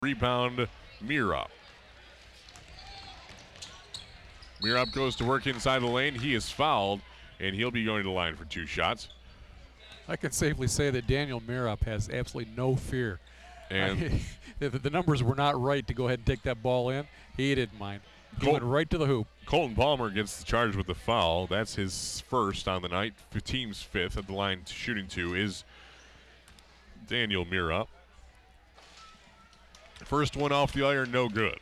Rebound, Mirab. Mirab goes to work inside the lane. He is fouled, and he'll be going to the line for 2 shots. I can safely say that Daniel Mirab has absolutely no fear. And the numbers were not right to go ahead and take that ball in. He didn't mind. He went right to the hoop. Colton Palmer gets charged with the foul. That's his first on the night. The team's 5th at the line shooting 2 is Daniel Mirab. First one off the iron, no good.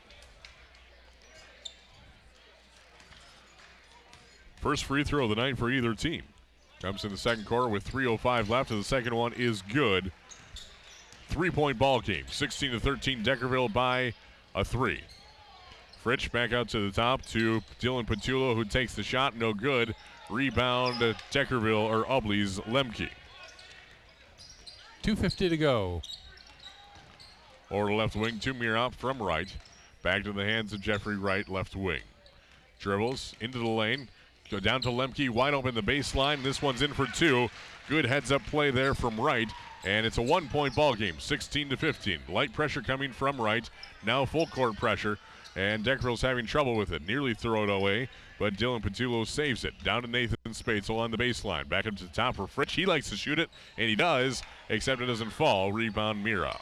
First free throw of the night for either team. Comes in the second quarter with 3:05 left, and the second one is good. 3-point ball game. 16-13, Deckerville by a 3. Fritsch back out to the top to Dylan Petullo, who takes the shot, no good. Rebound, Deckerville, or Ubly's Lemke. 2:50 to go. Over the left wing to Mirab from right. Back to the hands of Jeffrey Wright, left wing. Dribbles into the lane. Go down to Lemke, wide open the baseline. This one's in for 2. Good heads-up play there from Wright. And it's a 1-point ball game, 16-15. Light pressure coming from Wright. Now full court pressure. And Deckerville's having trouble with it. Nearly throw it away, but Dylan Petullo saves it. Down to Nathan Spatzel on the baseline. Back up to the top for Fritsch. He likes to shoot it, and he does, except it doesn't fall. Rebound, Mirab.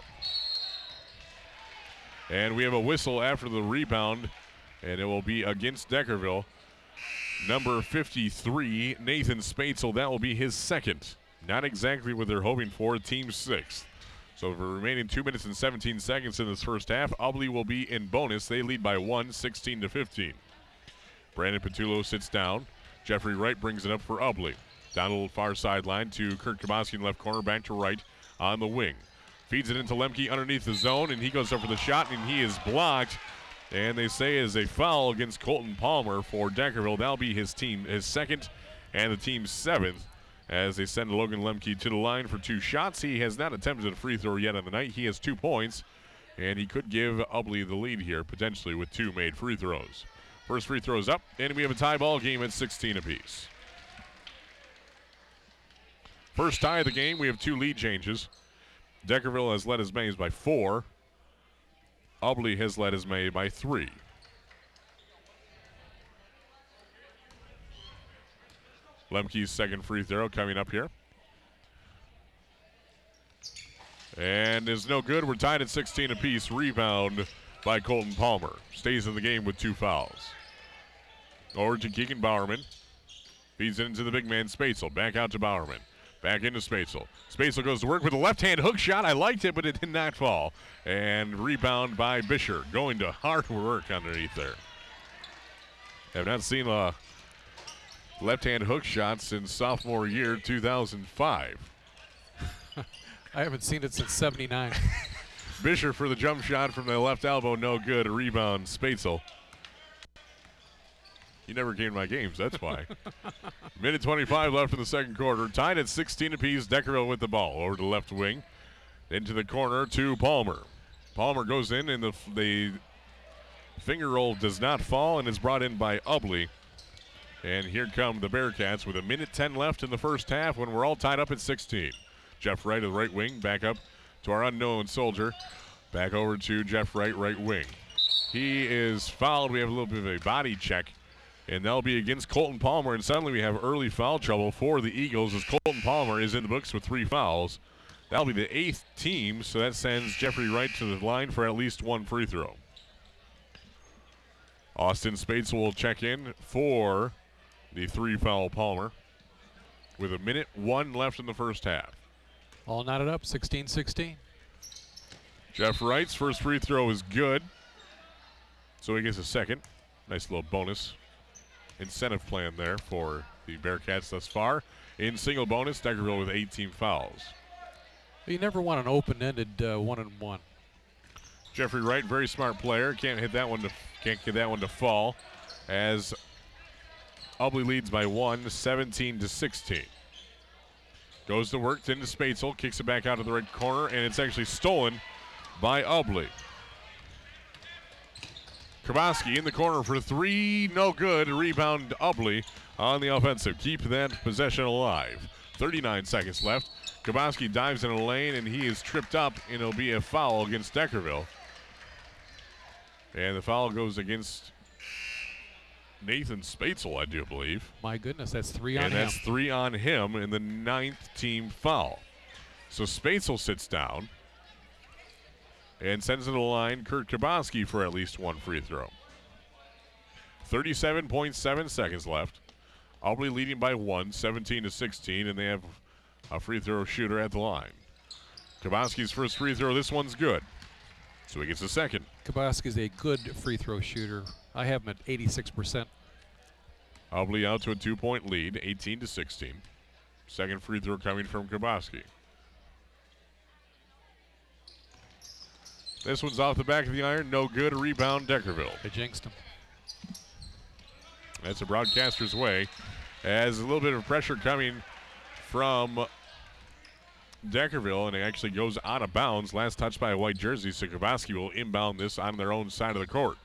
And we have a whistle after the rebound, and it will be against Deckerville. Number 53, Nathan Spatzel. That will be his second. Not exactly what they're hoping for, team 6th. So for remaining 2 minutes and 17 seconds in this first half, Ubly will be in bonus. They lead by 1, 16-15. Brandon Petullo sits down. Jeffrey Wright brings it up for Ubly. Down the far sideline to Kurt Kaboski in left corner, back to Wright on the wing. Feeds it into Lemke underneath the zone, and he goes up for the shot, and he is blocked. And they say is a foul against Colton Palmer for Deckerville. That'll be his second, and the team's 7th, as they send Logan Lemke to the line for 2 shots. He has not attempted a free throw yet on the night. He has 2 points, and he could give Ubly the lead here, potentially with 2 made free throws. First free throw is up, and we have a tie ball game at 16 apiece. First tie of the game, we have 2 lead changes. Deckerville has led his mains by 4. Ubly has led his May by 3. Lemke's second free throw coming up here. And is no good. We're tied at 16 apiece. Rebound by Colton Palmer. Stays in the game with 2 fouls. Over to Keegan Bowerman. Feeds it into the big man Spatzel. Back out to Bowerman. Back into Spatzel. Spatzel goes to work with a left-hand hook shot. I liked it, but it did not fall. And rebound by Bisher. Going to hard work underneath there. Have not seen a left-hand hook shot since sophomore year 2005. I haven't seen it since 79. Bisher for the jump shot from the left elbow. No good. A rebound, Spatzel. You never came to my games, that's why. Minute 25 left in the second quarter. Tied at 16 apiece. Deckerville with the ball. Over to the left wing. Into the corner to Palmer. Palmer goes in, and the finger roll does not fall and is brought in by Ubly. And here come the Bearcats with a minute 10 left in the first half when we're all tied up at 16. Jeff Wright of the right wing. Back up to our unknown soldier. Back over to Jeff Wright, right wing. He is fouled. We have a little bit of a body check. And that'll be against Colton Palmer. And suddenly we have early foul trouble for the Eagles as Colton Palmer is in the books with 3 fouls. That'll be the 8th team, so that sends Jeffrey Wright to the line for at least 1 free throw. Austin Spatzel will check in for the 3-foul Palmer with a minute 1 left in the first half. All knotted up, 16-16. Jeff Wright's first free throw is good, so he gets a second. Nice little bonus incentive plan there for the Bearcats thus far. In single bonus, Deckerville with 18 fouls. You never want an open-ended 1-and-1. Jeffrey Wright, very smart player, can't get that one to fall, as Ubly leads by 1, 17-16. Goes to work into Spatzel, kicks it back out to the right corner, and it's actually stolen by Ubly. Kaboski in the corner for 3, no good. Rebound Ubly on the offensive. Keep that possession alive. 39 seconds left. Kaboski dives in a lane, and he is tripped up, and it'll be a foul against Deckerville. And the foul goes against Nathan Spatzel, I do believe. My goodness, that's 3 on him. And that's 3 on him in the 9th team foul. So Spatzel sits down and sends to the line Kurt Kaboski for at least 1 free throw. 37.7 seconds left. Albany leading by 1, 17-16, and they have a free throw shooter at the line. Kaboski's first free throw, this one's good. So he gets a second. Kaboski's a good free throw shooter. I have him at 86%. Albany out to a 2-point lead, 18-16. Second free throw coming from Kaboski. This one's off the back of the iron, no good. Rebound, Deckerville. They jinxed him. That's a broadcaster's way. As a little bit of pressure coming from Deckerville, and it actually goes out of bounds. Last touch by a white jersey, so Kaboski will inbound this on their own side of the court.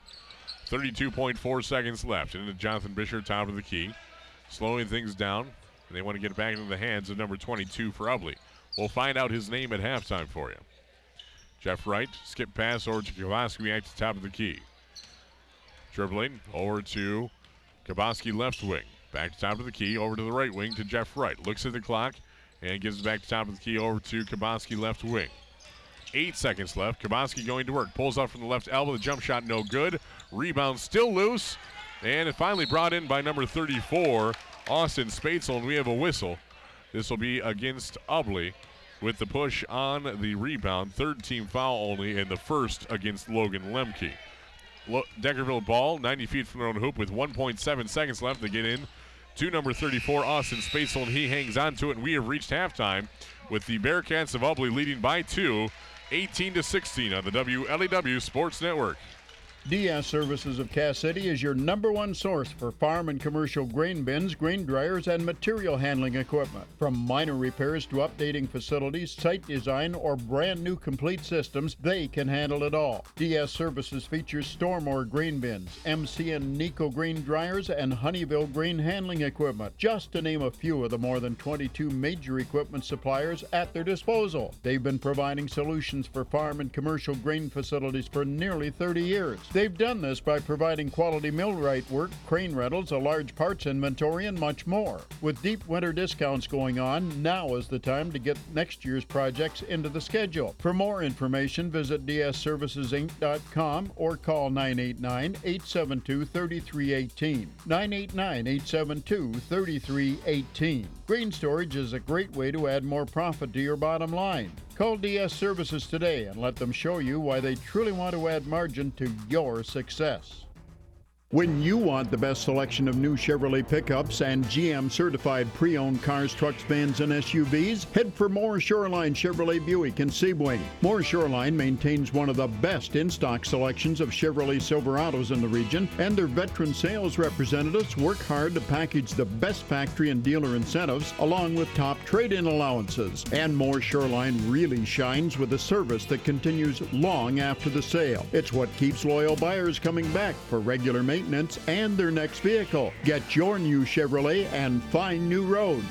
32.4 seconds left. Into Jonathan Bisher, top of the key. Slowing things down, and they want to get it back into the hands of number 22 for Ubly. We'll find out his name at halftime for you. Jeff Wright, skip pass over to Kaboski at the top of the key. Dribbling over to Kaboski left wing. Back to top of the key, over to the right wing to Jeff Wright. Looks at the clock and gives it back to top of the key over to Kaboski left wing. 8 seconds left. Kaboski going to work. Pulls up from the left elbow. The jump shot no good. Rebound still loose. And it finally brought in by number 34, Austin Spatzel, and we have a whistle. This will be against Ubly with the push on the rebound. 3rd team foul only, and the first against Logan Lemke. Deckerville ball, 90 feet from their own hoop with 1.7 seconds left to get in to number 34, Austin Spatzel, and he hangs on to it, and we have reached halftime with the Bearcats of Ubly leading by 2, 18-16 on the WLEW Sports Network. DS Services of Cass City is your #1 source for farm and commercial grain bins, grain dryers, and material handling equipment. From minor repairs to updating facilities, site design, or brand new complete systems, they can handle it all. DS Services features Stormore grain bins, MC and Nico grain dryers, and Honeyville grain handling equipment, just to name a few of the more than 22 major equipment suppliers at their disposal. They've been providing solutions for farm and commercial grain facilities for nearly 30 years. They've done this by providing quality millwright work, crane rentals, a large parts inventory, and much more. With deep winter discounts going on, now is the time to get next year's projects into the schedule. For more information, visit dsservicesinc.com or call 989-872-3318. 989-872-3318. Grain storage is a great way to add more profit to your bottom line. Call DS Services today and let them show you why they truly want to add margin to your success. When you want the best selection of new Chevrolet pickups and GM certified pre-owned cars, trucks, vans, and SUVs, head for Moore Shoreline Chevrolet Buick in Sebring. Moore Shoreline maintains one of the best in-stock selections of Chevrolet Silverados in the region, and their veteran sales representatives work hard to package the best factory and dealer incentives along with top trade-in allowances. And Moore Shoreline really shines with a service that continues long after the sale. It's what keeps loyal buyers coming back for regular maintenance and their next vehicle. Get your new Chevrolet and find new roads.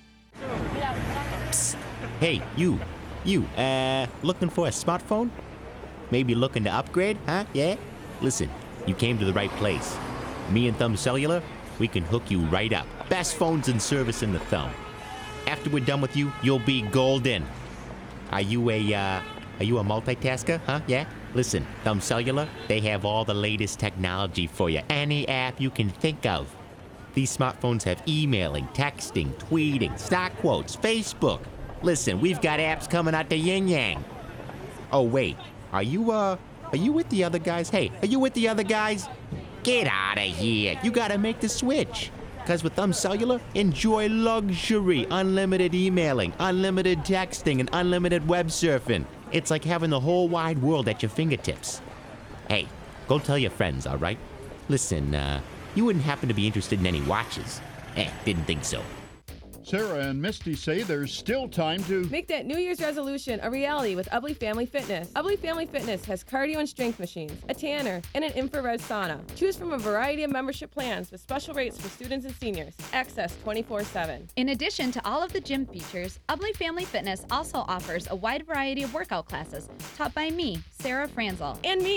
Psst. Hey, you, looking for a smartphone? Maybe looking to upgrade, huh? Yeah? Listen, you came to the right place. Me and Thumb Cellular, we can hook you right up. Best phones and service in the Thumb. After we're done with you, you'll be golden. Are you a multitasker, huh? Yeah? Listen, Thumb Cellular, they have all the latest technology for you. Any app you can think of. These smartphones have emailing, texting, tweeting, stock quotes, Facebook. Listen, we've got apps coming out the yin-yang. Oh, wait. Are you with the other guys? Hey, are you with the other guys? Get out of here. You gotta make the switch. Because with Thumb Cellular, enjoy luxury, unlimited emailing, unlimited texting, and unlimited web surfing. It's like having the whole wide world at your fingertips. Hey, go tell your friends, all right? Listen, you wouldn't happen to be interested in any watches? Didn't think so. Sarah and Misty say there's still time to make that New Year's resolution a reality with Ubly Family Fitness. Ubly Family Fitness has cardio and strength machines, a tanner, and an infrared sauna. Choose from a variety of membership plans with special rates for students and seniors. Access 24/7. In addition to all of the gym features, Ubly Family Fitness also offers a wide variety of workout classes taught by me, Sarah Franzel. And me,